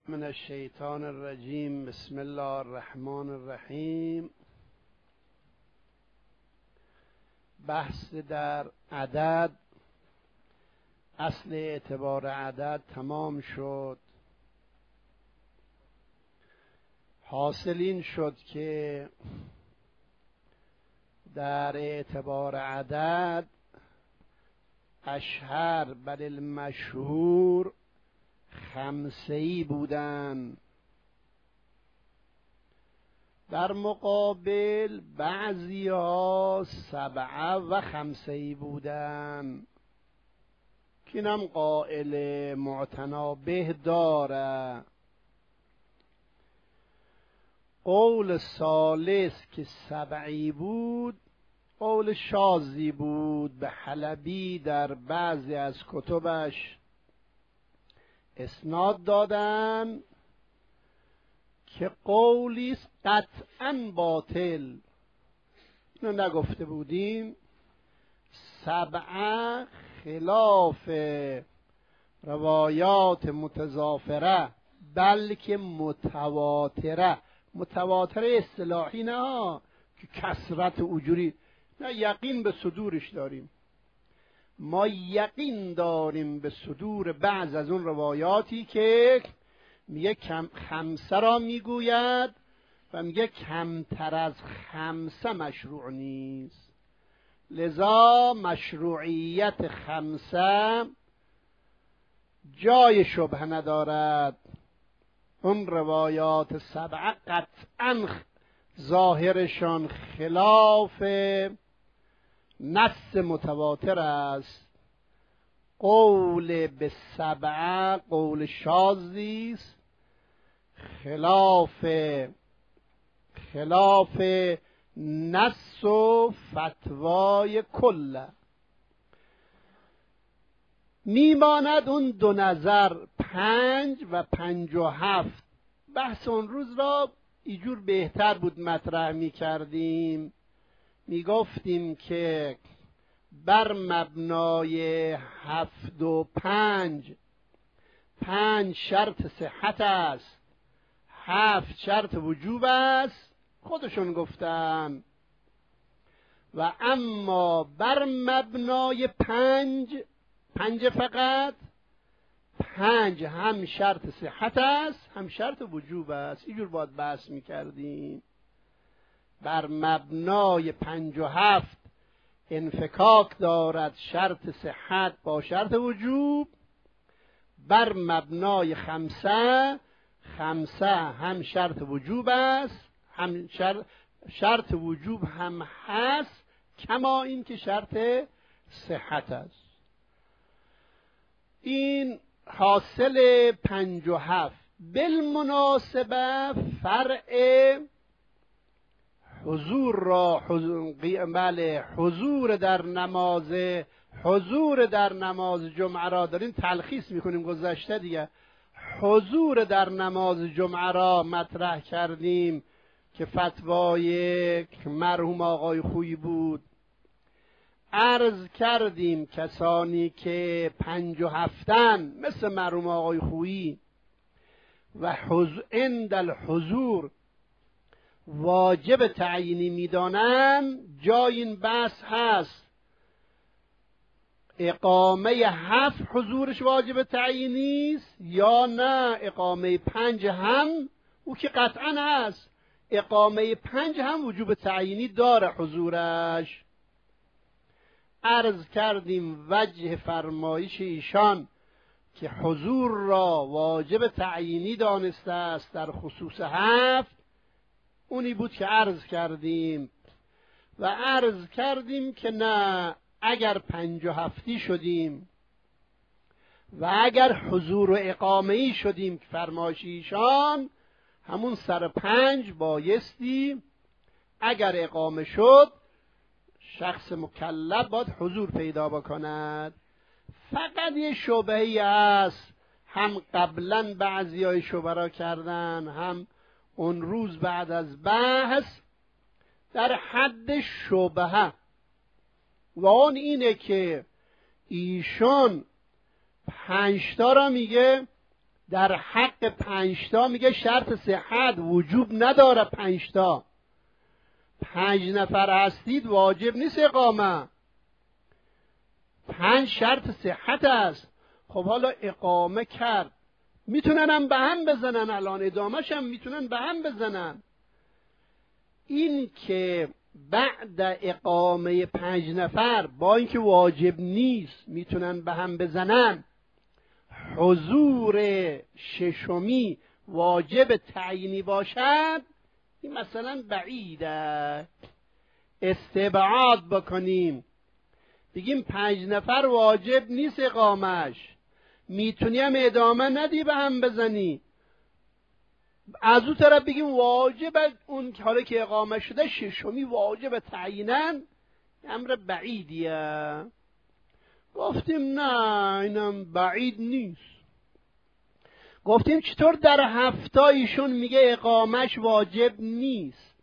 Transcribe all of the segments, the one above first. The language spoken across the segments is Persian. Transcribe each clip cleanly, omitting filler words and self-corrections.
من الشیطان الرجیم. بسم الله الرحمن الرحیم. بحث در عدد، اصل اعتبار عدد تمام شد. حاصل این شد که در اعتبار عدد اشهر بل المشهور خمسه‌ای بودن، در مقابل بعضی‌ها سبعه و خمسه‌ای بودن که اینم قائل معتنابه داره. قول ثالث که سبعی بود قول شاذی بود. به حلبی در بعضی از کتبش اسناد دادن که قولی قطعا باطل. اینو نگفته بودیم؟ سبعه خلاف روایات متضافره بلکه متواتره. متواتره اصطلاحی نه که کثرت اجوری، نه، یقین به صدورش داریم. ما یقین داریم به صدور بعض از اون روایاتی که میگه خمسه را میگوید و میگه کمتر از خمسه مشروع نیست. لذا مشروعیت خمسه جای شبهه ندارد. اون روایات سبعه قطعا ظاهرشان خلاف نص متواتر است. قول به سبعه قول شاذی است، خلاف نص و فتوای کله. میماند اون دو نظر 5 و 57. بحث اون روز را اینجور بهتر بود مطرح میکردیم. میگفتیم که بر مبنای 7 و 5 شرط صحت است، 7 شرط وجوب است، خودشون گفتن. و اما بر مبنای 5 فقط 5 هم شرط صحت است هم شرط وجوب است. اینجور باید بحث میکردیم. بر مبنای 5 و 7 انفکاک دارد شرط صحت با شرط وجوب. بر مبنای 5 هم شرط وجوب است هم شرط وجوب هم هست، کما این که شرط صحت است. این حاصل 5 و 7. بالمناسبه فرع حضور را حضور در نماز جمعه را داریم تلخیص میکنیم. گذشته دیگه حضور در نماز جمعه را مطرح کردیم که فتوای مرحوم آقای خویی بود. عرض کردیم کسانی که 5 و 7 مثل مرحوم آقای خویی و عند الحضور واجب تعیینی میدانن، جای این بحث هست. اقامه 7 حضورش واجب تعیینی است یا نه اقامه 5 هم؟ او که قطعا هست. اقامه 5 هم وجوب تعیینی داره حضورش. عرض کردیم وجه فرمایش ایشان که حضور را واجب تعیینی دانسته است در خصوص 7 اونی بود که عرض کردیم. و عرض کردیم که نه، اگر 5 و 7 شدیم و اگر حضور و اقامه‌ای شدیم که فرمایش ایشان، همون سر 5 بایستی اگر اقامه شد شخص مکلف باید حضور پیدا بکند. فقط یه شبهه‌ای است، هم قبلا بعضیای شبهه را کردن هم اون روز بعد از بحث، در حد شبهه. و اون اینه که ایشون 5 تا را میگه در حق 5 تا میگه شرط صحت وجوب نداره. 5 تا 5 نفر هستید واجب نیست اقامه. 5 شرط صحت است. خب حالا اقامه کرد، میتونن هم به هم بزنن، الان ادامهش هم میتونن به هم بزنن. این که بعد اقامه 5 نفر با اینکه واجب نیست میتونن به هم بزنن، حضور ششمی واجب تعیینی باشد، این مثلا بعیده. استبعاد بکنیم بگیم 5 نفر واجب نیست اقامش، میتونی هم ادامه ندی به هم بزنی. از اون طرف بگیم واجب اون کاری که اقامه شده ششمی واجب تعییناً، امر بعیدیه. گفتیم نه اینم بعید نیست. گفتیم چطور در 7 ایشون میگه اقامش واجب نیست،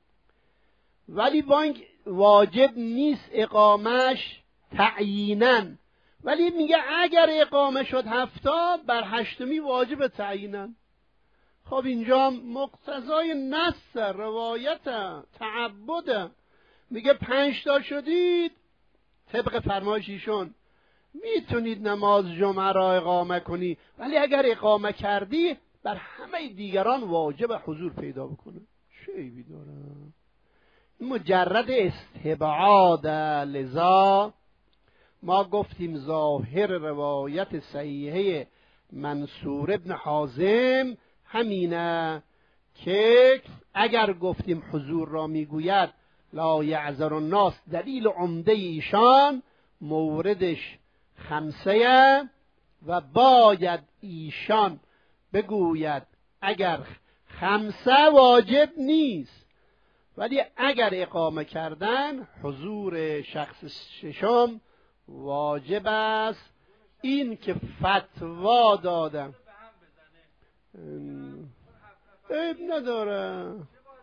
ولی با این واجب نیست اقامش تعییناً، ولی میگه اگر اقامه شد 7 بر 8می واجب تعییناً. خب اینجا مقتضای نص روایت تعبد، میگه 5 تا شدید طبق فرمایش ایشون میتونید نماز جمعه را اقامه کنی، ولی اگر اقامه کردی بر همه دیگران واجب حضور پیدا بکنه. چه عیبی داره؟ مجرد استبعاد. لذا ما گفتیم ظاهر روایت صحیحه منصور ابن حازم همینه که اگر گفتیم حضور را میگوید لا یعذر الناس، دلیل عمده ایشان موردش 5 و باید ایشان بگوید اگر 5 واجب نیست، ولی اگر اقامه کردن حضور شخص ششم واجب است. این که فتوا دادم عیب نداره.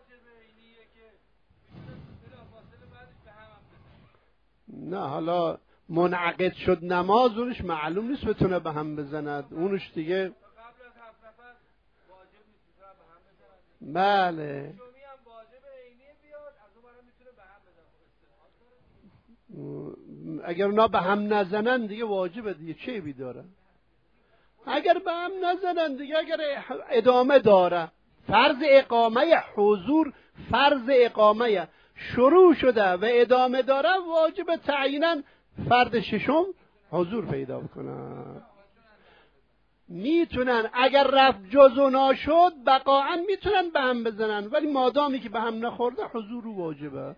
نه حالا منعقد شد نماز اونش معلوم نیست بتونه به هم بزند، اونش دیگه بله. اگر اونا به هم نزنن دیگه واجبه دیگه، چه عیبی داره؟ اگر به هم نزنن دیگه، اگر ادامه داره. فرض اقامه حضور، فرض اقامه شروع شده و ادامه داره، واجب تعییناً فرد ششم حضور پیدا بکنه. میتونن اگر رفت جز اونا شد بقاعا میتونن به هم بزنن، ولی مادامی که به هم نخورده حضور واجبه.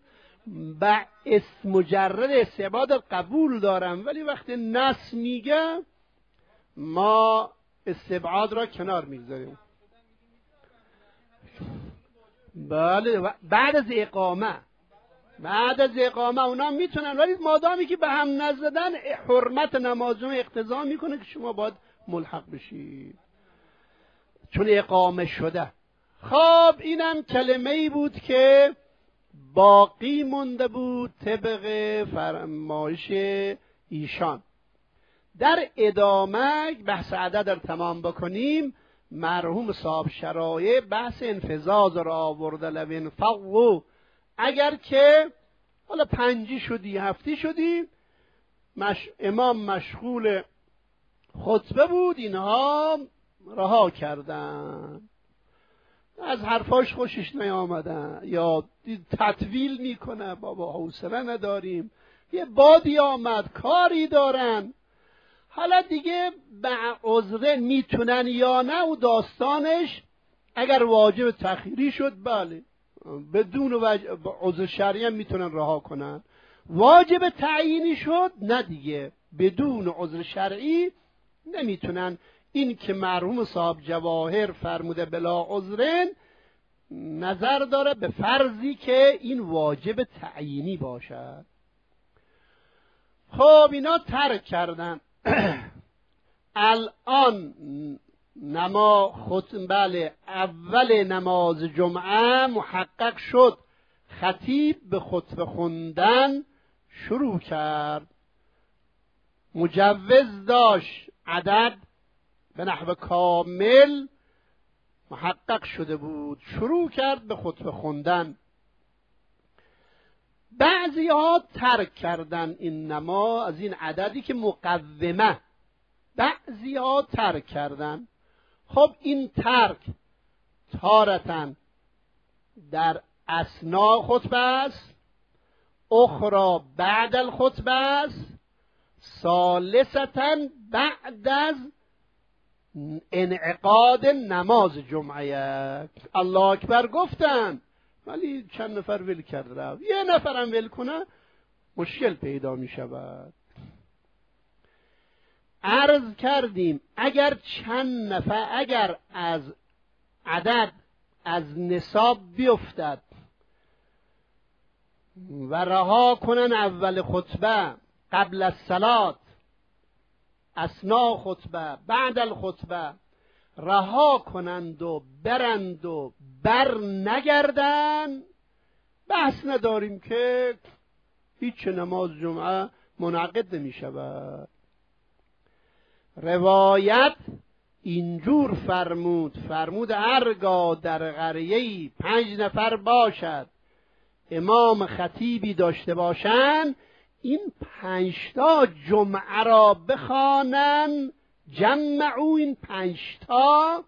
مجرد استعباد قبول دارم، ولی وقتی نص میگه ما استبعاد را کنار میگذاریم. بله بعد از اقامه اونا میتونن، ولی مادامی که به هم نزدن حرمت نمازون اقتضا میکنه که شما باید ملحق بشید چون اقامه شده. خب اینم کلمه‌ای بود که باقی مونده بود طبق فرمایش ایشان. در ادامه بحث عدد رو تمام بکنیم. مرحوم صاحب شرایع بحث انفذاز را آورده. لوین فقو، اگر که حالا 5 شدی 7 شدی، امام مشغول خطبه بود، اینها رها کردن، از حرفاش خوشش نیامدن یا تطویل میکنه بابا حوصله نداریم، یه بادی آمد کاری دارن، حالا دیگه به عذر میتونن یا نه. و داستانش اگر واجب تخیری شد بله بدون عذر شرعی هم میتونن رها کنن، واجب تعیینی شد نه دیگه بدون عذر شرعی نمیتونن. این که مرحوم صاحب جواهر فرموده بلا عذرن نظر داره به فرضی که این واجب تعیینی باشد. خب اینا ترک کردن. الان بله اول نماز جمعه محقق شد، خطیب به خطبه خوندن شروع کرد، مجوز داشت عدد به نحو کامل محقق شده بود، شروع کرد به خطبه خوندن. بعضی ها ترک کردن این نما از این عددی که مقومه، بعضی ها ترک کردن. خب این ترک تارتن در اثناء خطبه است، اخرى بعد الخطبه است، ثالثتا بعد از انعقاد نماز جمعه. الله اکبر گفتن ولی چند نفر ول کرده، یه نفرم ول کنه مشکل پیدا می شود. عرض کردیم اگر چند نفر، اگر از عدد از نصاب بیفتد و رها کنن اول خطبه، قبل الصلاة، اثناء خطبه، بعد الخطبه، رها کنند و برند و بر نگردن، بحث نداریم که هیچ نماز جمعه منعقد نمی شود. روایت اینجور فرمود هرگاه در قریه‌ای 5 نفر باشد، امام خطیبی داشته باشند، این 5 تا جمعه را بخوانند، جمعو، این 5 تا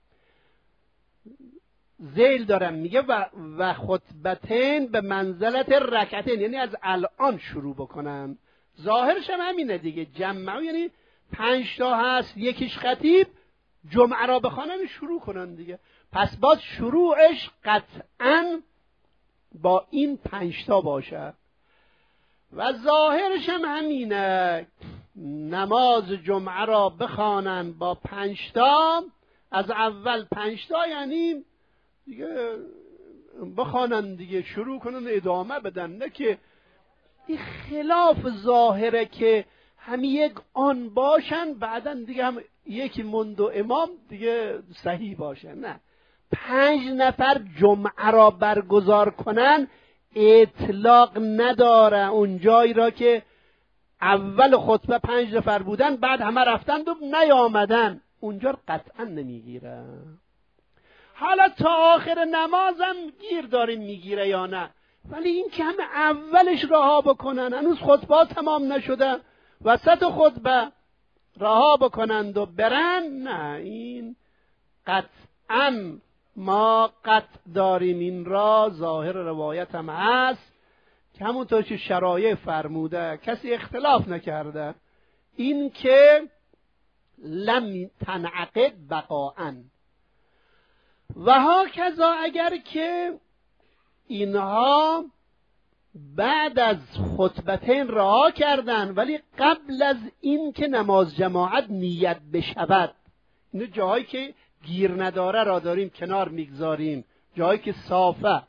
ذیل دارم میگه و خطبتین به منزلت رکعتین، یعنی از الان شروع بکنن. ظاهرش هم همینه دیگه، جمعو یعنی 5 تا هست، یکیش خطیب، جمعه را بخوانن شروع کنن دیگه. پس باز شروعش قطعاً با این 5 تا باشه و ظاهرش هم همینه، نماز جمعه را بخوانن با 5 تا، از اول 5 تا یعنی دیگه بخوانن دیگه، شروع کنن ادامه بدن، نه که این خلاف ظاهره که همین یک آن باشن بعدن دیگه هم یکی مند و امام دیگه صحیح باشه. نه، 5 نفر جمعه را برگزار کنن اطلاق نداره. اون جایی را که اول خطبه 5 نفر بودن بعد همه رفتند و نیامدن، اونجا قطعا نمیگیره. حالا تا آخر نمازم گیر داریم میگیره یا نه، ولی این که همه اولش رها بکنن، هنوز خطبه تمام نشده، وسط خطبه رها بکنند و برن، نه، این قطعا ما قطع داریم. این را ظاهر روایت هم هست که همونطور که شرایع فرموده، کسی اختلاف نکرده، این که لم تنعقد بقاءً. و ها کذا اگر که اینها بعد از خطبتین رها کردن ولی قبل از این که نماز جماعت نیت بشود، اینو جاهایی که گیر نداره را داریم کنار میگذاریم، جایی که صافه.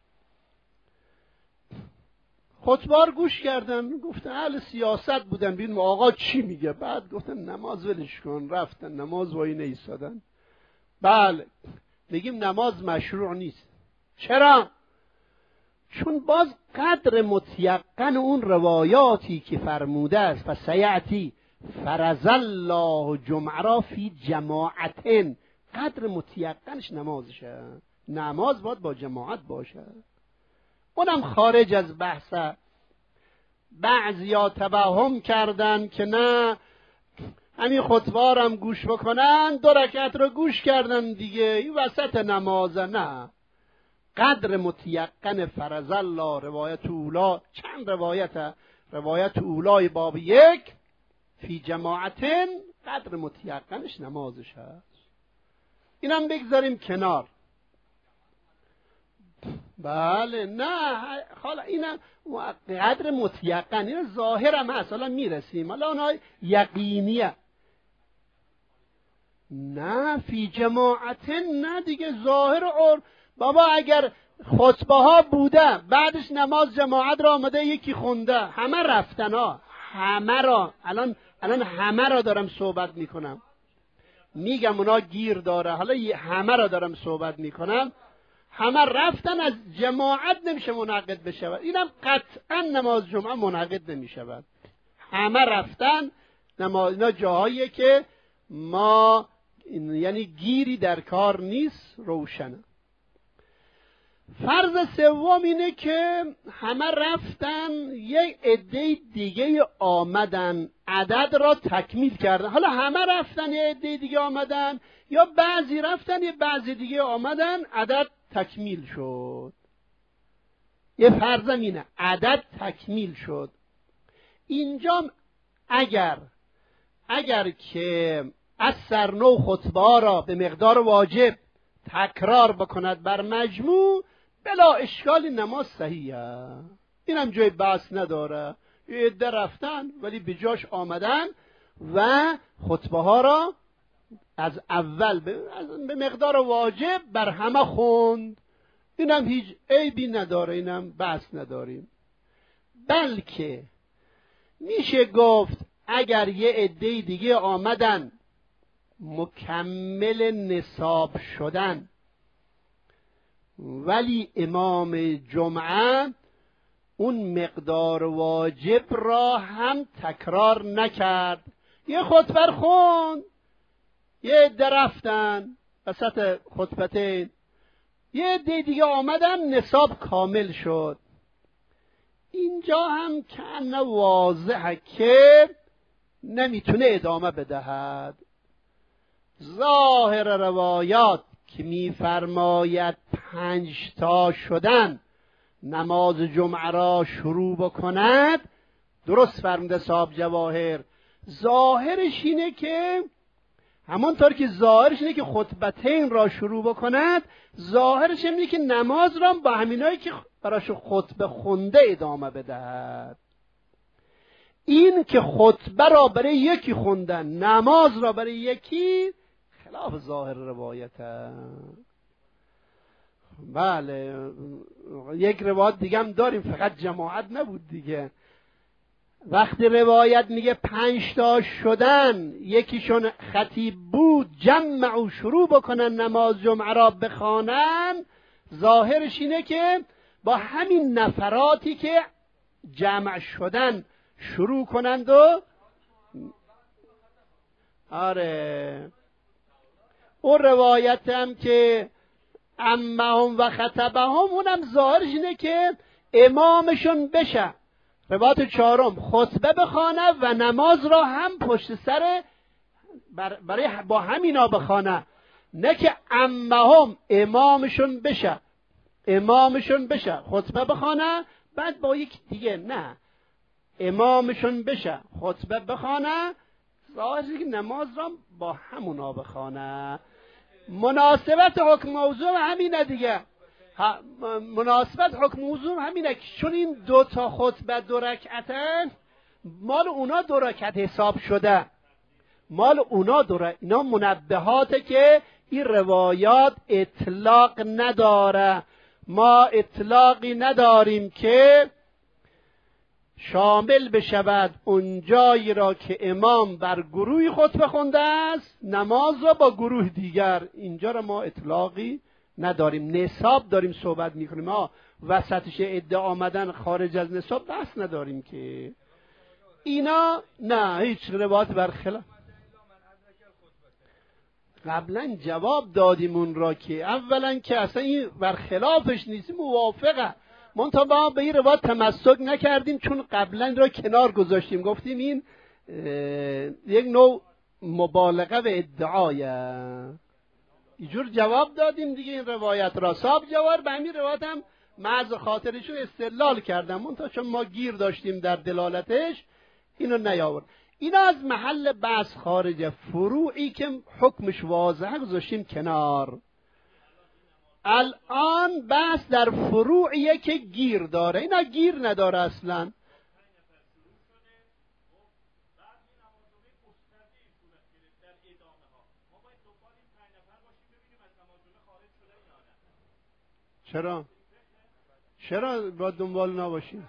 خطبه گوش کردن، گفتن اهل سیاست بودن، ببینیم آقا چی میگه، بعد گفتن نماز ولش کن، رفتن نماز وای نیستادن. بله، بگیم نماز مشروع نیست. چرا؟ چون باز قدر متیقن اون روایاتی که فرموده است و سیعتی فرض الله جمعه را فی جماعتین، قدر متیقنش نمازشه. نماز باید با جماعت باشه. اونم خارج از بحثه. بعضیا توهم کردن که نه، همین خطبه هم گوش بکنن، 2 رکعت رو گوش کردن دیگه، این وسط نمازه. نه، قدر متیقن فرض الله، روایت اولا، چند روایت اولای باب 1 فی جماعتین، قدر متیقنش نمازش هست. اینم بگذاریم کنار. بله، نه حالا اینم قدر متیقن، این ظاهر هم هست، حالا میرسیم. حالا اونها یقینیه. نه فی جماعتین، نه دیگه ظاهر بابا اگر خطبه ها بوده بعدش نماز جماعت را آمده یکی خونده، همه رفتن ها، همه را الان همه را دارم صحبت میکنم، میگم اونا گیر داره، حالا همه را دارم صحبت میکنم، همه رفتن، از جماعت نمیشه منعقد بشود. اینم قطعا نماز جمعه منعقد نمیشود. همه رفتن، اینا جاهاییه که ما یعنی گیری در کار نیست، روشنه. فرض سوم اینه که همه رفتن، یک عده دیگه آمدن عدد را تکمیل کردن. حالا همه رفتن، یه عده دیگه آمدن، یا بعضی رفتن یه بعضی دیگه آمدن، عدد تکمیل شد. یه فرضم اینه عدد تکمیل شد. اینجا اگر که از سرنو خطبه را به مقدار واجب تکرار بکند بر مجموع، بلا اشکالی نماز صحیحه. اینم جای بحث نداره. یه عده رفتن ولی به جاش آمدن و خطبه ها را از اول به مقدار واجب بر همه خوند. اینم هیچ عیبی نداره، اینم بحث نداریم. بلکه میشه گفت اگر یه عده دیگه آمدن مکمل نصاب شدن ولی امام جمعه اون مقدار واجب را هم تکرار نکرد، یه خطبه خوند، یه عده رفتن وسط خطبتین، یه عده دیگه آمدن نصاب کامل شد. اینجا هم کأنه واضحه که نمیتونه ادامه بدهد. ظاهر روایات که میفرماید 5 تا شدن نماز جمعه را شروع بکند، درست فرموده صاحب جواهر، ظاهرش اینه که همانطور که ظاهرش اینه که خطبتین را شروع بکند، ظاهرش اینه که نماز را با همینایی که براش خطبه خونده ادامه بدهد. این که خطبه را برای یکی خوندن، نماز را برای یکی، خلاف ظاهر روایت است. بله، یک روایت دیگه هم داریم، فقط جماعت نبود دیگه. وقتی روایت میگه 5 تا شدن، یکیشون خطیب بود، جمع و شروع بکنن نماز جمعه را بخوانن، ظاهرش اینه که با همین نفراتی که جمع شدن شروع کنند و آره، اون روایت هم که امهم و خطبهم، اونم ظاهرش اینه که امامشون بشه. روایت 4 خطبه بخوانه و نماز را هم پشت سر برای با همینا بخوانه، نه که امهم امامشون بشه خطبه بخوانه بعد با یک دیگه، نه، امامشون بشه خطبه بخوانه، ظاهرش که نماز را با همونا بخوانه. مناسبت حکم موضوع همینه دیگه. مناسبت حکم موضوع همینه که چون این 2 تا خطبه 2 رکعتن، مال اونا 2 رکعت حساب شده، مال اونا اینا منبهاته که این روایات اطلاق نداره. ما اطلاقی نداریم که شامل بشود اون جایی را که امام بر گروهی خطبه خونده است، نماز را با گروه دیگر. اینجا را ما اطلاقی نداریم. نصاب داریم صحبت میکنیم، ما وسطش عده آمدن خارج از نصاب بحث نداریم که اینا، نه، هیچ روایت برخلاف. قبلا جواب دادیم اون را که اولا که اصلا این برخلافش نیست، موافقه، منتها ما به این روایت تمسک نکردیم چون قبلا را کنار گذاشتیم، گفتیم این یک نوع مبالغه و ادعایه. اینجور جواب دادیم دیگه این روایت را. صاحب جوار به همین روایت هم محض خاطرشون استدلال کردم، منتها چون ما گیر داشتیم در دلالتش اینو نیاورد. اینا از محل بحث خارج، فروعی که حکمش واضحه گذاشتیم کنار. الان بحث در فروعیه که گیر داره، اینا گیر نداره اصلا. چرا باید دنبال نباشیم؟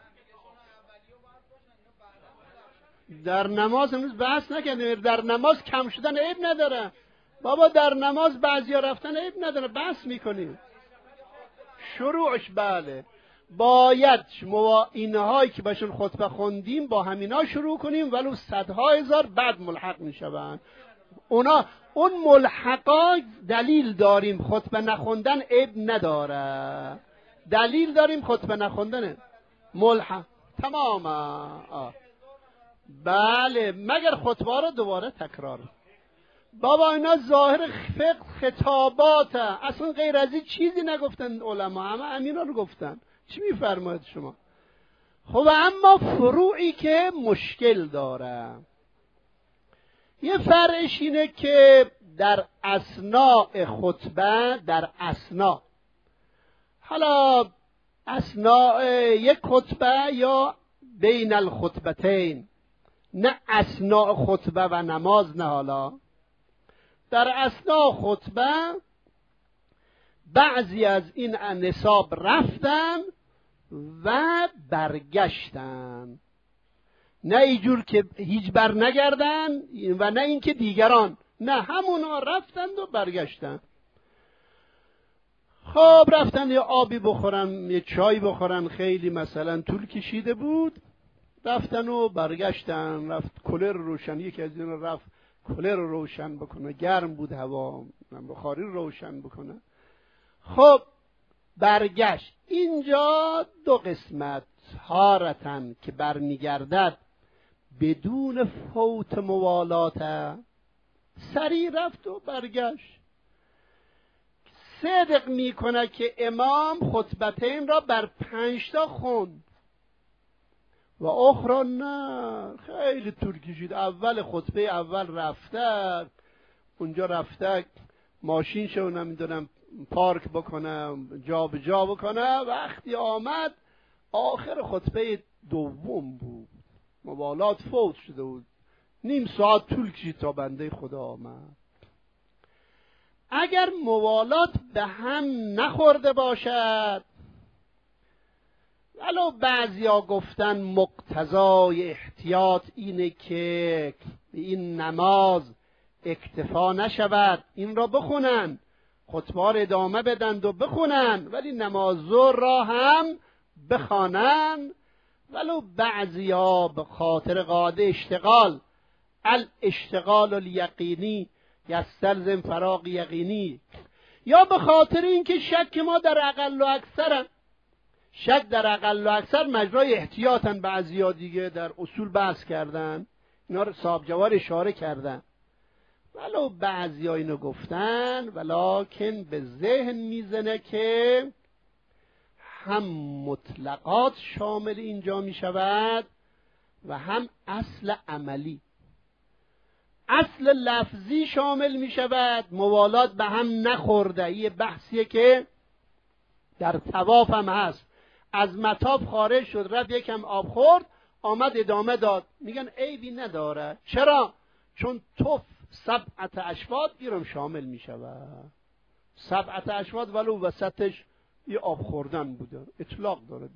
در نماز امروز بحث نکنیم. در نماز کم شدن عیب نداره بابا، در نماز بعضیا رفتن عیب نداره، بحث میکنیم. شروعش بله باید اینهایی که بهشون خطبه خوندیم با همینا شروع کنیم، ولو 100,000 بعد ملحق میشوند. اون ملحقا دلیل داریم خطبه نخوندن عیب نداره، دلیل داریم خطبه نخوندن ملحق تماما. بله مگر خطبه رو دوباره تکرار. بابا اینا ظاهر فقه خطاباته، اصلا غیر از این چیزی نگفتن علما، همه همینا رو گفتن. چی میفرماید شما؟ خب اما فروعی که مشکل داره، یه فرعش اینه که در اثناء خطبه، در اثناء، حالا اثناء یک خطبه یا بین الخطبتین، نه اثناء خطبه و نماز، نه، حالا در اثناء خطبه بعضی از این نصاب رفتن و برگشتن، نه اینجور که هیچ بر نگردن و نه اینکه دیگران، نه همونا رفتند و برگشتن. خب رفتن یه آبی بخورن، یه چای بخورن، خیلی مثلا طول کشیده بود، رفتن و برگشتن. رفت کولر روشن، یکی از اینا رفت کولر رو روشن بکنه، گرم بود هوا، بخاری روشن بکنه. خب برگشت. اینجا دو قسمت حارتن که برمیگردد بدون فوت موالات، سریع رفت و برگشت. صدق میکنه که امام خطبتین را بر 5 تا خوند و اخرى نه، خیلی طول کشید. اول خطبه اول رفته اونجا، رفته ماشین شو نمیدونم پارک بکنه، جا به جا بکنه، وقتی آمد آخر خطبه دوم بود، موالات فوت شده بود، نیم ساعت طول کشید تا بنده خدا آمد. اگر موالات به هم نخورده باشد، ولو بعضیا گفتن مقتضای احتیاط اینه که این نماز اکتفا نشود، این را بخونن، خطبه را ادامه بدند و بخونن، ولی نماز ظهر را هم بخوانن. ولو بعضیا به خاطر قاعده اشتغال، الاشتغال الیقینی یستلزم فراغ یقینی، یا به خاطر اینکه شک ما در اقل و اکثرن، شک در اقل و اکثر مجرای احتیاطن، بعضیا دیگه در اصول بحث کردن، اینا رو صاحب جوار اشاره کردن. ولو بعضیا اینو گفتن، ولکن به ذهن میزنه که هم مطلقات شامل اینجا می شود و هم اصل عملی، اصل لفظی شامل می شود. موالات به هم نخورده، یه بحثیه که در طواف هم هست. از مطاف خارج شد، رفت یکم آب خورد، آمد ادامه داد، میگن عیبی نداره. چرا؟ چون طف 7 اشواط ایرم شامل می شود. 7 اشواط ولو وسطش یه آب خوردن بوده، اطلاق داره.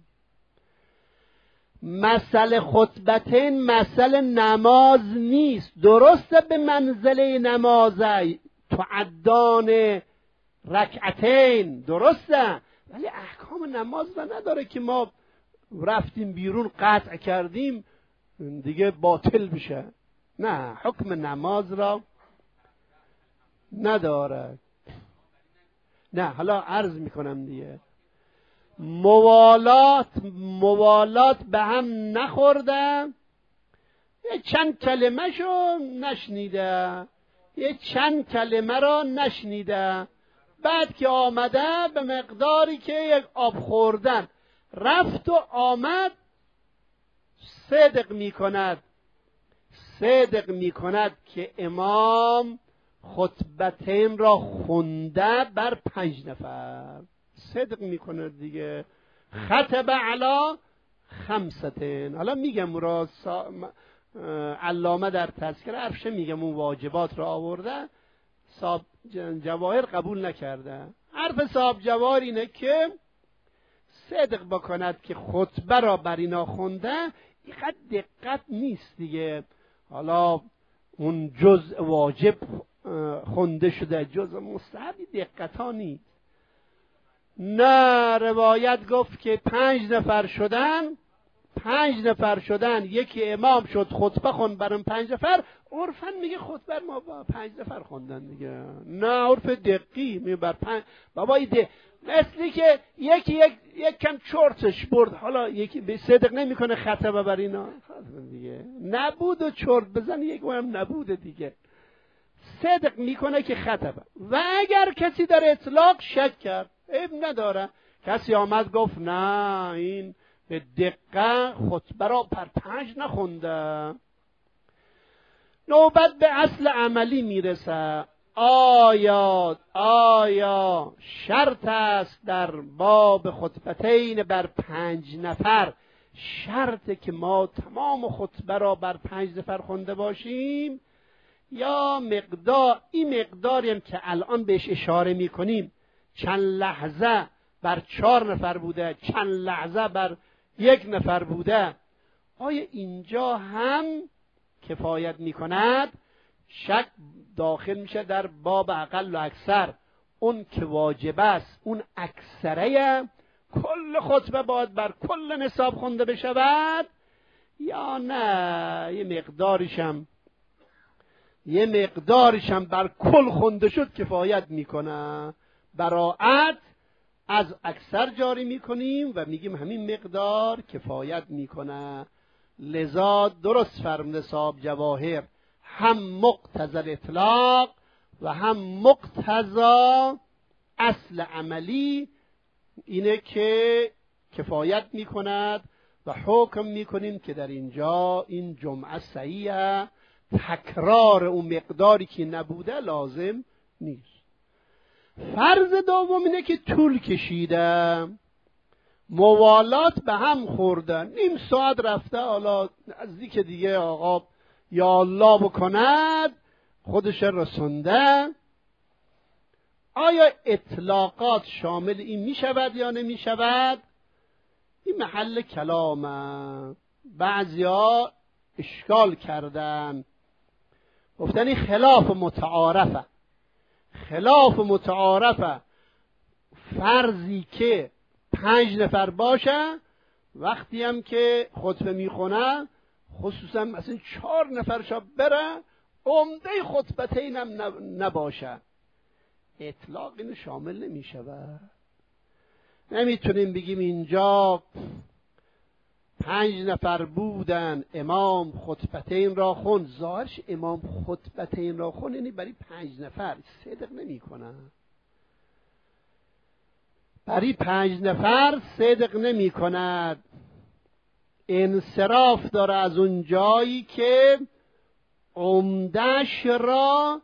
مسئله خطبتین مسئله نماز نیست، درسته به منزله نمازه، تعدان رکعتین درسته، ولی احکام نماز را نداره که ما رفتیم بیرون قطع کردیم دیگه باطل بشه. نه، حکم نماز را نداره. نه، حالا عرض میکنم دیگه، موالات به هم نخورده، یه چند کلمه شو نشنیده، یه چند کلمه را نشنیده، بعد که آمده به مقداری که یک آب خوردن رفت و آمد، صدق میکند که امام خطبتین را خونده بر 5 نفر، صدق میکنه دیگه. خطب علی 5. حالا میگم را علامه در تذکره عرفشه میگم اون واجبات را آورده، صاحب جواهر قبول نکرده. حرف صاحب جواهر اینه که صدق بکند که خطبه را بر اینا خونده، اینقدر دقت نیست دیگه. حالا اون جزء واجب خونده شده، جزء مستحبی دقت ها نیست. نه، روایت گفت که 5 نفر شدن، 5 نفر شدن، یکی امام شد خطبه خوند برام 5 نفر، عرفاً میگه خطبه ما با 5 نفر خوندن دیگه. نه عرف دقیقی میگه بر 5 بابا ایده، مثلی که یکی یک کم چرتش برد، حالا یکی به صدق نمیکنه خطبه بر اینا دیگه، نبود و چرت بزن یک هم نبوده دیگه، صدق میکنه که خطبه. و اگر کسی در اطلاق شک کرد عیب نداره، کسی آمد گفت نه این به دقت خطبه را پر 5 نخونده، نوبت به اصل عملی میرسه. آیا شرط است در باب خطبتین بر 5 نفر، شرطه که ما تمام خطبه را بر 5 نفر خونده باشیم، یا این مقداری هم که الان بهش اشاره میکنیم چند لحظه بر 4 نفر بوده، چند لحظه بر 1 نفر بوده، آیا اینجا هم کفایت میکند؟ شک داخل میشه در باب اقل و اکثر، اون که واجب است اون اکثره کل خطبه باید بر کل نصاب خونده بشود، یا نه یه مقدارشم بر کل خونده شد کفایت میکنه. براعت از اکثر جاری میکنیم و میگیم همین مقدار کفایت میکنه. لذا درست فرموده صاحب جواهر، هم مقتضی الاطلاق و هم مقتضی اصل عملی اینه که کفایت میکند و حکم میکنیم که در اینجا این جمعه صحیحه، تکرار اون مقداری که نبوده لازم نیست. فرض دوم اینه که طول کشیده، موالات به هم خوردن، نیم ساعت رفته، حالا نزدیک دیگه آقا یا الله بکند خودش رسونده، آیا اطلاقات شامل این می شود یا نمی شود؟ این محل کلامه. بعضیا اشکال کردن، گفتن این خلاف متعارفه، فرضی که 5 نفر باشه، وقتی هم که خطبه میخونه خصوصا مثلا 4 نفر شب بره، عمده خطبتین هم نباشه، اطلاق اینو شامل نمیشود. نمیتونیم بگیم اینجا 5 نفر بودن، امام خطبتین را خوند، ظاهرش امام خطبتین را خوند یعنی برای 5 نفر، صدق نمی کنه. برای 5 نفر صدق نمی کند، انصراف داره از اون جایی که عمدش را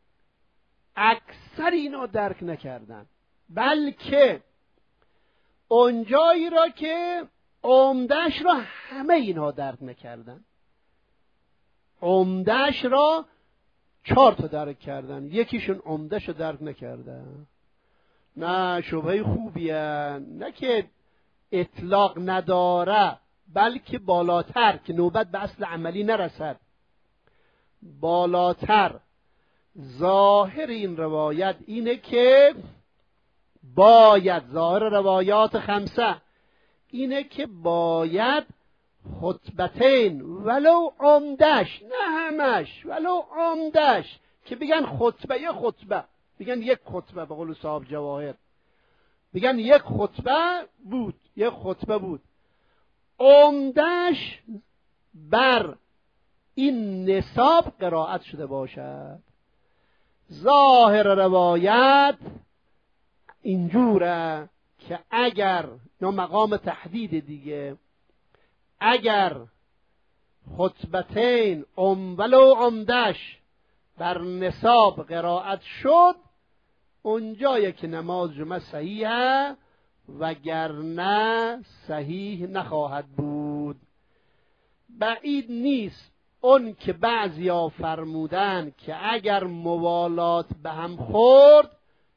اکثر اینا درک نکردن، بلکه اون جایی را که عمدش را همه اینها درک نکردن، عمدش را 4 تا درک کردن، یکیشون عمدش رو درک نکردن. نه شبهه خوبیه، نه که اطلاق نداره، بلکه بالاتر که نوبت به اصل عملی نرسد، بالاتر ظاهر این روایت اینه که باید، ظاهر روایات 5 اینه که باید خطبتین ولو عمدش، نه همش، ولو عمدش، که بگن خطبه، یه خطبه، بگن یک خطبه، به قول صاحب جواهر بگن یک خطبه بود، عمدش بر این نصاب قرائت شده باشد. ظاهر روایت اینجوره که اگر مقام تحدید دیگه، اگر خطبتین ولو عمدش بر نصاب قرائت شد، اونجایی که نماز جمعه صحیحه، وگرنه صحیح نخواهد بود. بعید نیست اون که بعضیا فرمودن که اگر موالات به هم خورد،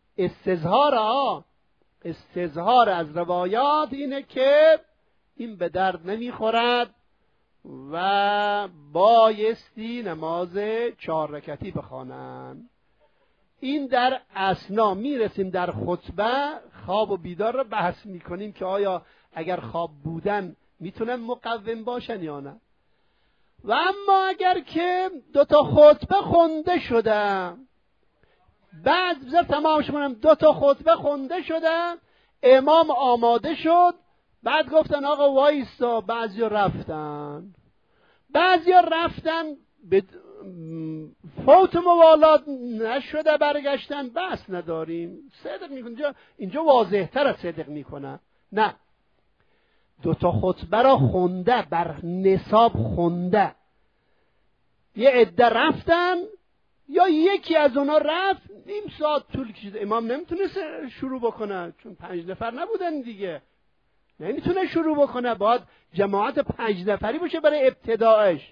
استظهار از روایات اینه که این به درد نمیخورد و بایستی نماز 4 رکعتی بخوانند. این در اثنا میرسیم در خطبه خواب و بیدار رو بحث میکنیم که آیا اگر خواب بودن میتونن مقوم باشن یا نه. و اما اگر که 2 تا خطبه خونده شده، بعد بذار تمامش کنم، 2 تا خطبه خونده شده، امام آماده شد، بعد گفتن آقا وایسا، بعضیا رفتن به فوت موالات نشده برگشتن، بس نداریم، صدق میکنه. اینجا واضح تر از صدق میکنه. نه، 2 تا خطبه را خونده، بر نصاب خونده، یه عده رفتن یا یکی از اونا رفت، نیم ساعت طول کشید، امام نمیتونست شروع بکنه چون 5 نفر نبودن دیگه، نمیتونه شروع بکنه، باید جماعت 5 نفری باشه برای ابتداعش.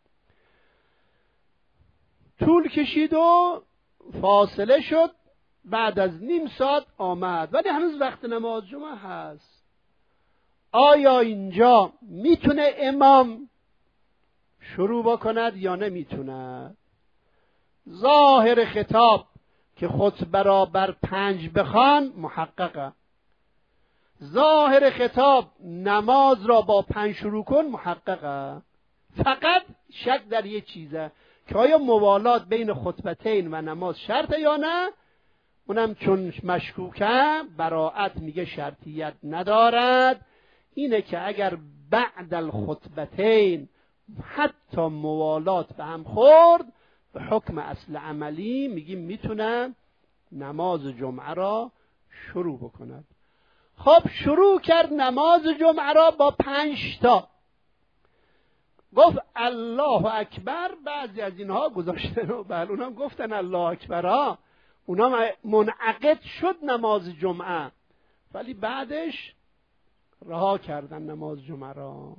طول کشید و فاصله شد، بعد از نیم ساعت آمد، ولی هنوز وقت نماز جمعه هست. آیا اینجا میتونه امام شروع بکند یا نمیتونه؟ ظاهر خطاب که خطبه را بر 5 بخوان محققه، ظاهر خطاب نماز را با 5 شروع کن محققه. فقط شک در یه چیزه که آیا موالات بین خطبتین و نماز شرطه یا نه. اونم چون مشکوکه، براءت میگه شرطیت ندارد. اینه که اگر بعد الخطبتین حتی موالات به هم خورد، به حکم اصل عملی میگیم میتونه نماز جمعه را شروع بکند. خب شروع کرد نماز جمعه را با 5 تا، گفت الله اکبر. بعضی از اینها گذاشتن و بله اونها گفتن الله اکبر ها، اونها منعقد شد نماز جمعه، ولی بعدش رها کردن نماز جمعه را.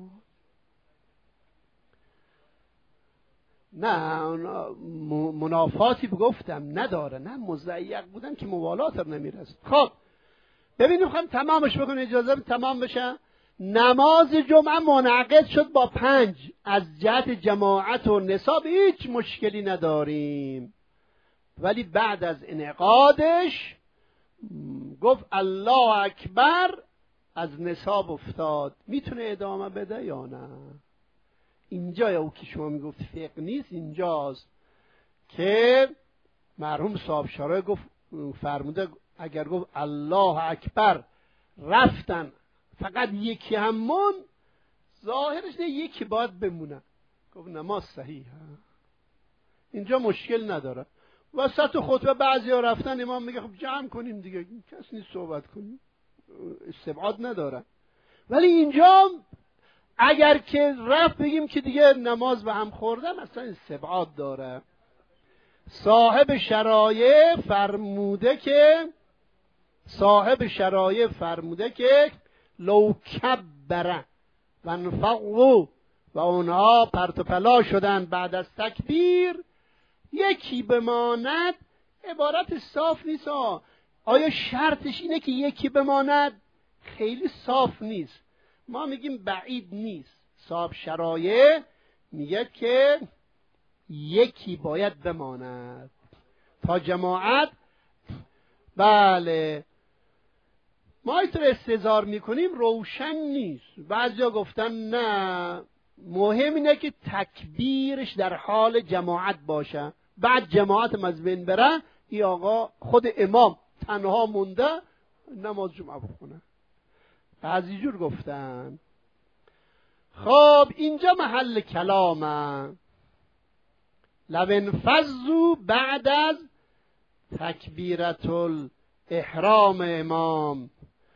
نه منافاتی گفتم نداره، نه مضیق بودن که موالات رو نمیرسد. خب ببینیم خواهیم تمامش بکنه، اجازه تمام بشه. نماز جمعه منعقد شد با 5، از جهت جماعت و نصاب هیچ مشکلی نداریم، ولی بعد از انعقادش گفت الله اکبر، از نصاب افتاد، میتونه ادامه بده یا نه؟ اینجا یا او که شما میگفت فقه نیست، اینجاست که مرحوم صاحب شارع گفت فرموده اگر گفت الله اکبر رفتن فقط یکی هم مون، ظاهرش نه یکی باید بمونه، گفت نماز صحیحه، اینجا مشکل نداره. وسط خطبه بعضی ها رفتن، امام میگه خب جمع کنیم دیگه، کس نیست صحبت کنیم، استبعاد نداره. ولی اینجا اگر که رفت بگیم که دیگه نماز به هم خورده، مثلا استبعاد داره. صاحب شرایع فرموده که لو کبره و انفقوا، و اونها پرت و پلا شدن بعد از تکبیر، یکی بماند. عبارت صاف نیست. آیا شرطش اینه که یکی بماند؟ خیلی صاف نیست، ما میگیم بعید نیست. صاحب شرایع میگه که یکی باید بماند تا جماعت. بله ما اینطور استظهار میکنیم روشن نیست. بعضیا گفتن نه، مهم اینه که تکبیرش در حال جماعت باشه، بعد جماعت از بین بره، ای آقا خود امام تنها مونده نماز جمعه بخونه. بعضی جور گفتن. خب اینجا محل کلامه. لو انفضوا بعد از تکبیرت الاحرام امام،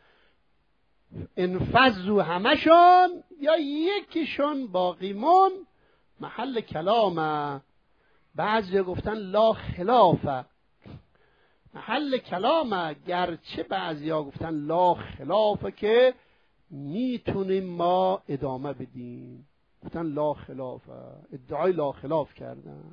انفضوا همشون یا یکیشون باقی مون، محل کلامه. بعضی گفتن لا خلافه، محل کلامه، گرچه بعضی ها گفتن لا خلافه که میتونیم ما ادامه بدیم، گفتن لا خلافه، ادعای لا خلاف کردن.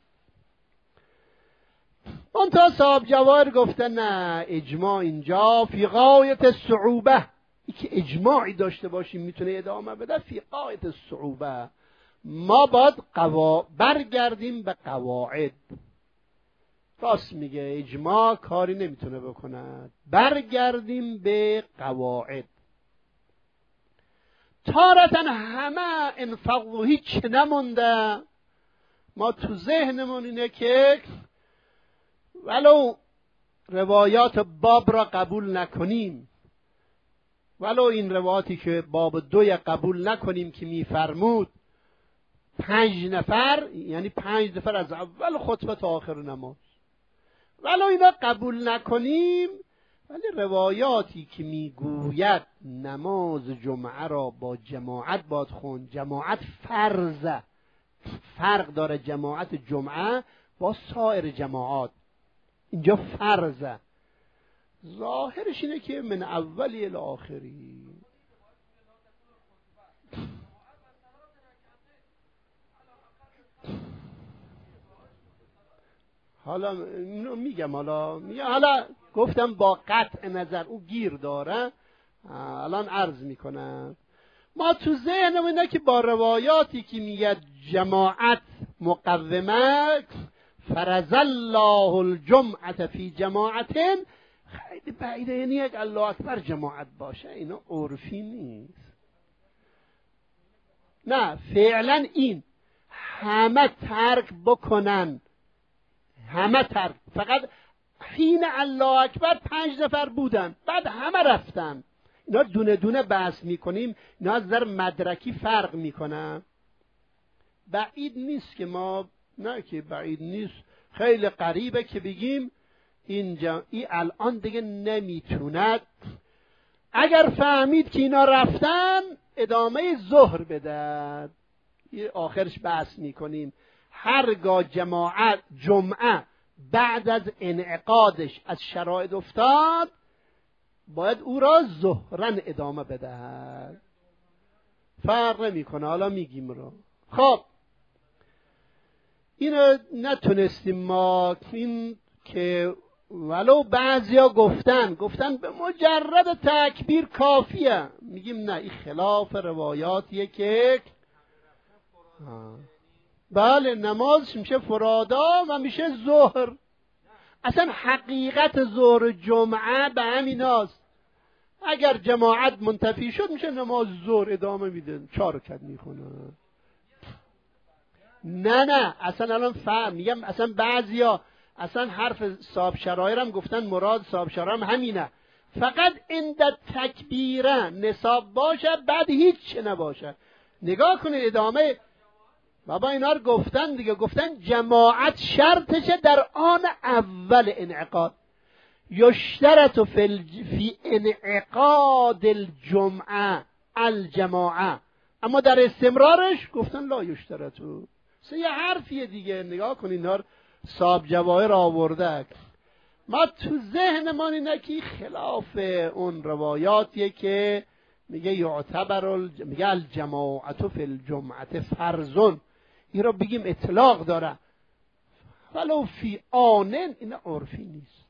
اون تا صاحب جواهر گفتن نه، اجماع اینجا فی غایت الصعوبه، ای که اجماعی داشته باشیم میتونه ادامه بده، فی غایت الصعوبه. ما باید برگردیم به قواعد. راست میگه، اجماع کاری نمیتونه بکند، برگردیم به قواعد. تارتن همه انفق و هیچ نمونده. ما تو ذهنمون اینه که ولو روایات باب را قبول نکنیم، ولو این روایاتی که باب 2 قبول نکنیم که میفرمود 5 نفر، یعنی 5 نفر از اول خطبه تا آخر نماز، ولو اینا قبول نکنیم، ولی روایاتی که میگوید نماز جمعه را با جماعت باید خوند، جماعت فرضه، فرق داره جماعت جمعه با سایر جماعات، اینجا فرضه، ظاهرش اینه که من اولی الی آخری. حالا میگم حالا گفتم با قطع نظر او گیر داره، الان عرض میکنم. ما تو ذهنمون اینه که با روایاتی که میگه جماعت مقومه، فرض الله الجمعه فی جماعتن، خیلی بعیده، یعنی یک الله اکبر جماعت باشه، اینا عرفی نیست. نه فعلا این همه ترک بکنن، همه ترک، فقط حین الله اکبر 5 نفر بودن، بعد همه رفتن. اینا دونه دونه بحث میکنیم، اینا از نظر مدرکی فرق میکنن. بعید نیست که ما، نه که بعید نیست، خیلی قریبه که بگیم این الان دیگه نمیتوند، اگر فهمید که اینا رفتن ادامه ظهر بدن. آخرش بحث میکنیم هرگاه جمعه بعد از انعقادش از شرایط افتاد، باید او را ظهرن ادامه بدهد، فرق نمیکنه. حالا میگیم رو. خب اینو نتونستیم ما، این که ولو بعضیا گفتن به مجرد تکبیر کافیه، میگیم نه، این خلاف روایاتیه که بله نمازش میشه فرادا و میشه ظهر. اصلا حقیقت ظهر جمعه به همیناست. اگر جماعت منتفی شد میشه نماز ظهر ادامه میده، 4 رکعت میخونه. نه اصلا الان میگم اصلا بعضیا اصلا حرف صاحب شرایر هم گفتن، مراد صاحب شرایر هم همینه، فقط عند تکبیره نصاب باشه، بعد هیچ نباشه. نگاه کنید ادامه بابا اینا رو گفتن دیگه، گفتن جماعت شرطشه در آن اول انعقاد، یشترط فی انعقاد الجمعه الجماعه، اما در استمرارش گفتن لا یشترطو. یه حرفیه دیگه. نگاه کنید اینا رو صاحب جواهر آورده. ما تو ذهنمان اینه که خلاف اون روایاتیه که میگه میگه الجماعت فی الجمعه فرضون، این رو بگیم اطلاق داره، ولو فی آنن، این عرفی نیست.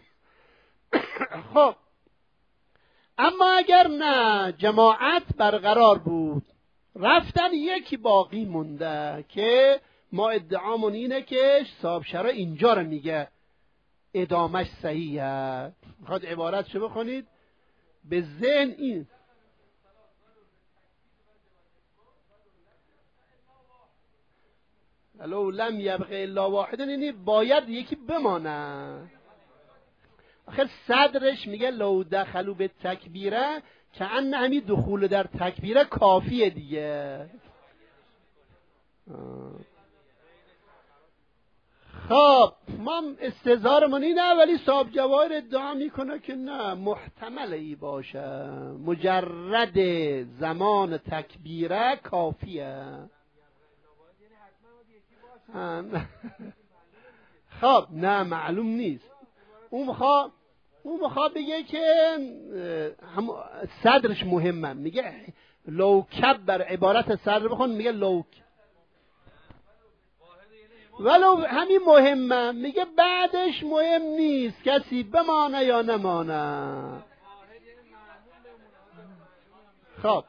خب اما اگر نه جماعت برقرار بود، رفتن یکی باقی مونده، که ما ادعامون اینه که صاحب شرع اینجا رو میگه ادامش صحیحه. میخواد عبارتشو بخونید به ذهن. این لو لم یبقى الا واحد، یعنی باید یکی بمانه. آخر صدرش میگه لو دخلوا به تکبیره، که ان همین دخول در تکبیره کافیه دیگه. خب ما استظهارمون اینه، ولی صاحب جواهر ادعا میکنه که نه، محتمل ای باشه، مجرد زمان تکبیره کافیه. خب نه معلوم نیست. اون میخواد بگه که صدرش مهمه، میگه لو کبر، عبارت صدر بخون، میگه لو ولو همین مهمه، میگه بعدش مهم نیست کسی بمانه یا نمانه. خب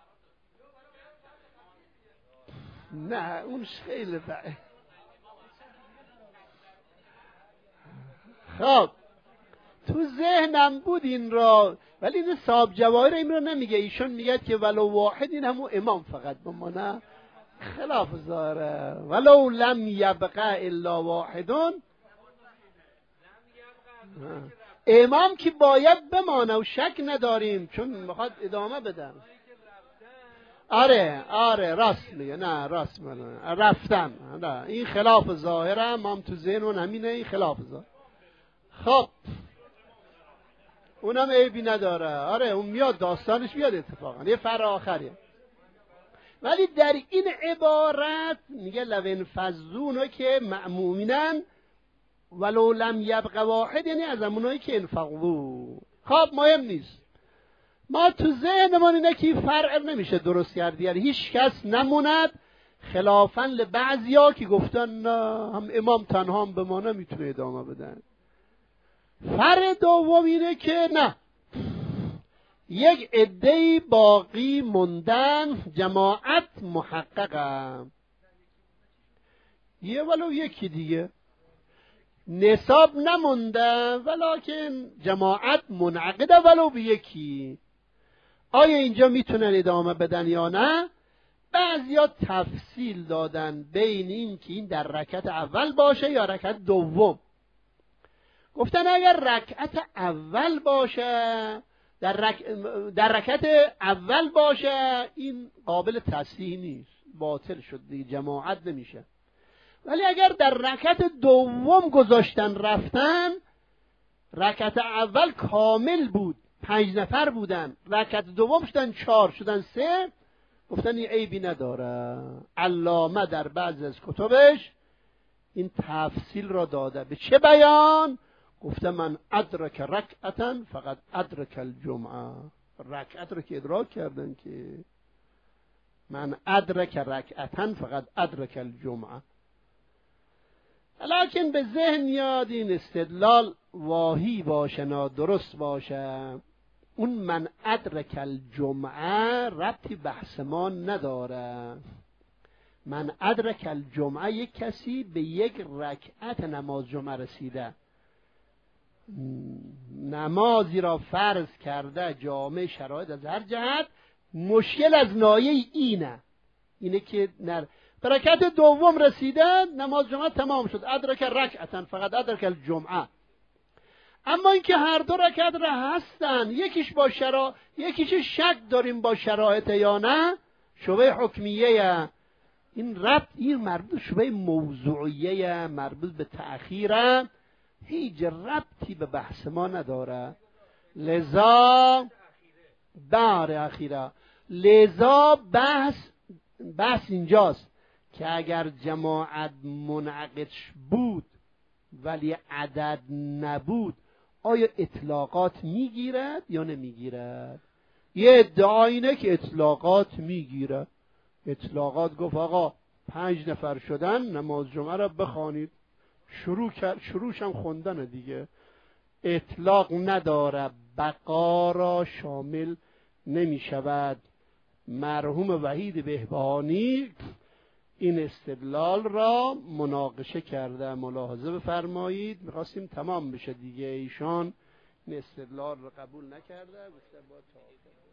نه اونش خیلی خب تو ذهنم بود این را، ولی این صاحب جواهر این را نمیگه. ایشون میگه که ولو واحد، این همون امام فقط بمانه، خلاف ظاهره. ولو لم یبقى الا واحدون، امام که باید بمانه و شک نداریم، چون میخواد ادامه بدن. آره راست میگه، نه راست میگه، رفتن. نه این خلاف ظاهره، ما تو ذهنمون همینه، این خلاف ظاهر. خب اونم عیبی نداره. آره اون میاد، داستانش میاد اتفاقا، یه فر آخریه. ولی در این عبارت میگه لو انفضوا که مأمومینن ولو لم یبق واحد، یعنی از همونایی که انفقوا. خب مهم نیست، ما تو ذهنمون اینه که فرع نمیشه درست کردی، یعنی هیچ کس نموند، خلافاً لبعضیا که گفتن نه هم امام تنها هم بمانه میتونه ادامه بدن. فرع دوم اینه که نه، یک عده‌ای باقی موندن، جماعت محققه، یه ولو یکی دیگه نصاب نمونده ولکن جماعت منعقده ولو به یکی. آیا اینجا میتونن ادامه بدن یا نه؟ بعضیا تفصیل دادن بین این که این در رکعت اول باشه یا رکعت دوم. گفتن اگر رکعت اول باشه، در رکعت اول باشه، این قابل تصحیح نیست، باطل شد دیگه، جماعت نمیشه. ولی اگر در رکعت دوم گذاشتن رفتن، رکعت اول کامل بود، 5 نفر بودن، رکعت دوم شدن 4 شدن 3، گفتن این عیبی نداره. علامه در بعض از کتبش این تفصیل را داده. به چه بیان؟ گفته من ادرک رکعتا فقط ادرک الجمعه. رکعت رو که ادراک کردن که من ادرک رکعتا فقط ادرک الجمعه. لکن به ذهن یاد این استدلال واهی باشه، نادرست باشه. اون من ادرک الجمعه ربطی بحث ما نداره. من ادرک الجمعه، یک کسی به یک رکعت نماز جمعه رسیده، نمازی را فرض کرده، جامع شرایط از هر جهت، مشکل از نایه اینه که به رکعت دوم رسیده، نماز جمعه تمام شد، ادرک رکعتا فقط ادرک الجمعه. اما اینکه هر دو رکعت را هستن، یکیش شک داریم با شرایط یا نه، شبهه حکمیه. این مربوط شبهه موضوعیه، مربوط به تأخیره، هیچ ربطی به بحث ما نداره. لذا داره اخیره. لذا بحث اینجاست که اگر جماعت منعقد بود ولی عدد نبود، آیا اطلاقات میگیرد یا نمیگیرد؟ یه ادعا اینه که اطلاقات میگیرد. اطلاقات گفت آقا 5 نفر شدن، نماز جمعه را بخوانید. شروعش هم خوندن دیگه. اطلاق نداره، بقا را شامل نمی شود. مرحوم وحید بهبهانی این استدلال را مناقشه کرده، ملاحظه بفرمایید. میخواستیم تمام بشه دیگه، ایشان این استدلال را قبول نکرده، گفته با